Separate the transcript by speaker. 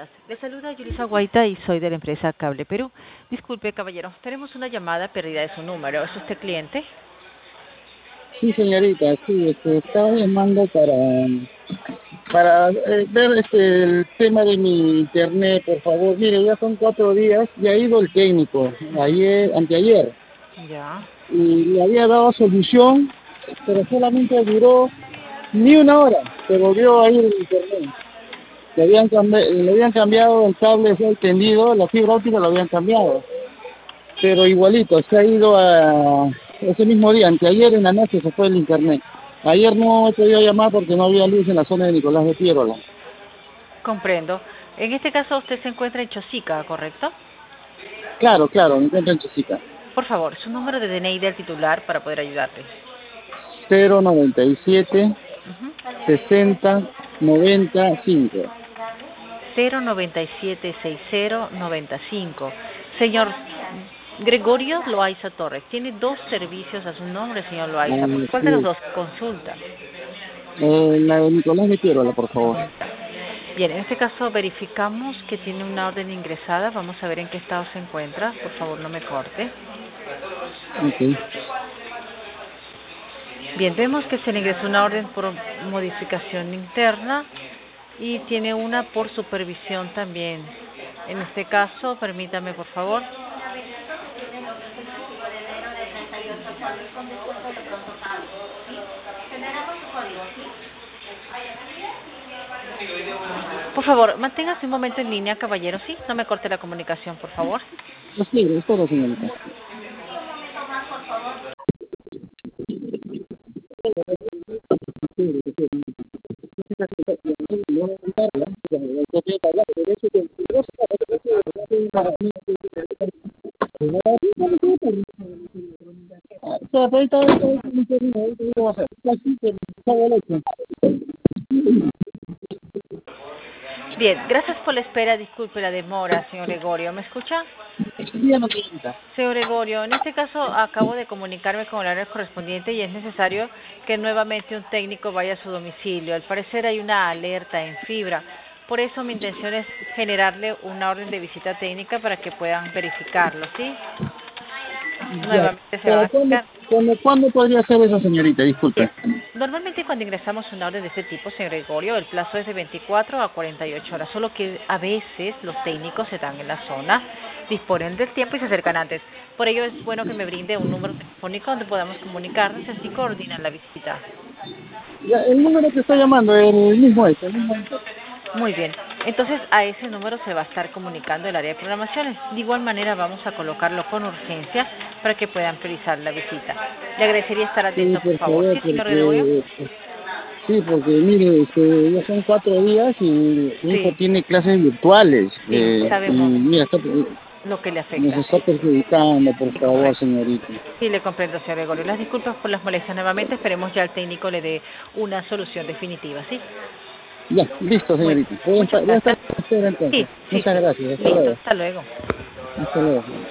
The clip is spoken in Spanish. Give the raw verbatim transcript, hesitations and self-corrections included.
Speaker 1: días. Le saluda Yulisa Guaita y soy de la empresa Cable Perú. Disculpe, caballero, tenemos una llamada perdida de su número. ¿Es usted cliente?
Speaker 2: Sí, señorita, sí, este, estaba llamando para, para eh, ver este, el tema de mi internet, por favor. Mire, ya son cuatro días, ya ha ido el técnico, ayer, anteayer,
Speaker 1: Ya.
Speaker 2: y le había dado solución, pero solamente duró ni una hora, se volvió a ir el internet. Le habían, cambi- le habían cambiado el cable, fue tendido, la fibra óptica lo habían cambiado, pero igualito, se ha ido a ese mismo día, anteayer en la noche se fue el internet. Ayer no he podido llamar porque no había luz en la zona de Nicolás de Piérola.
Speaker 1: Comprendo. En este caso usted se encuentra en Chosica, ¿correcto?
Speaker 2: Claro, claro, me encuentro en Chosica.
Speaker 1: Por favor, su número de D N I del titular para poder ayudarle.
Speaker 2: cero noventa y siete,
Speaker 1: Ujú.
Speaker 2: sesenta, noventa y cinco.
Speaker 1: cero noventa y siete sesenta noventa y cinco. Señor Gregorio Loaiza Torres, tiene dos servicios a su nombre, señor Loaiza. ¿Por cuál de los
Speaker 2: Sí.
Speaker 1: dos consulta?
Speaker 2: Eh, la de Nicolás de Piérola, por favor.
Speaker 1: Bien, en este caso verificamos que tiene una orden ingresada. Vamos a ver en qué estado se encuentra. Por favor, no me corte.
Speaker 2: Okay.
Speaker 1: Bien, vemos que se le ingresó una orden por modificación interna y tiene una por supervisión también. En este caso, permítame, por favor. Por favor, manténgase un momento en línea, caballero, ¿sí? No me corte la comunicación, por favor.
Speaker 2: Sí, es todo, señorita.
Speaker 1: Bien, gracias por la espera. Disculpe la demora, señor Gregorio. ¿Me escucha? Señor Gregorio, en este caso acabo de comunicarme con el área correspondiente y es necesario que nuevamente un técnico vaya a su domicilio. Al parecer hay una alerta en fibra. Por eso mi intención es generarle una orden de visita técnica para que puedan verificarlo, ¿sí?
Speaker 2: Ya.
Speaker 1: Nuevamente se va
Speaker 2: ¿Para
Speaker 1: a
Speaker 2: cuándo,
Speaker 1: checar.
Speaker 2: cuándo, cuándo podría ser eso, señorita? Disculpe.
Speaker 1: Bien, normalmente cuando ingresamos una orden de este tipo, señor Gregorio, el plazo es de veinticuatro a cuarenta y ocho horas, solo que a veces los técnicos se dan en la zona, disponen del tiempo y se acercan antes. Por ello es bueno que me brinde un número telefónico donde podamos comunicarnos y así coordinan la visita.
Speaker 2: Ya, el número que está llamando, el mismo es, el mismo es.
Speaker 1: Muy bien, entonces a ese número se va a estar comunicando el área de programaciones. De igual manera vamos a colocarlo con urgencia para que puedan priorizar la visita. Le agradecería estar
Speaker 2: Sí,
Speaker 1: atento, por
Speaker 2: por
Speaker 1: favor.
Speaker 2: favor,
Speaker 1: Sí, señor Gregorio.
Speaker 2: porque sí, porque mire, este, ya son cuatro días y mi hijo
Speaker 1: Sí,
Speaker 2: tiene clases virtuales.
Speaker 1: sí,
Speaker 2: Eh, y
Speaker 1: sabemos
Speaker 2: mira, está,
Speaker 1: lo que le
Speaker 2: nos
Speaker 1: afecta,
Speaker 2: está
Speaker 1: sí.
Speaker 2: perjudicando, por
Speaker 1: Sí,
Speaker 2: favor,
Speaker 1: comprendo.
Speaker 2: señorita.
Speaker 1: Sí, le comprendo, señor Gregorio. Las disculpas por las molestias nuevamente. Esperemos ya el técnico le dé una solución definitiva, ¿sí?
Speaker 2: Ya, listo,
Speaker 1: Muy bien.
Speaker 2: señorita. Voy a
Speaker 1: Muchas
Speaker 2: estar, voy a estar
Speaker 1: gracias.
Speaker 2: en espera
Speaker 1: Sí,
Speaker 2: entonces.
Speaker 1: sí,
Speaker 2: Muchas
Speaker 1: sí.
Speaker 2: gracias. Hasta
Speaker 1: Listo.
Speaker 2: luego.
Speaker 1: Hasta luego.
Speaker 2: Hasta luego.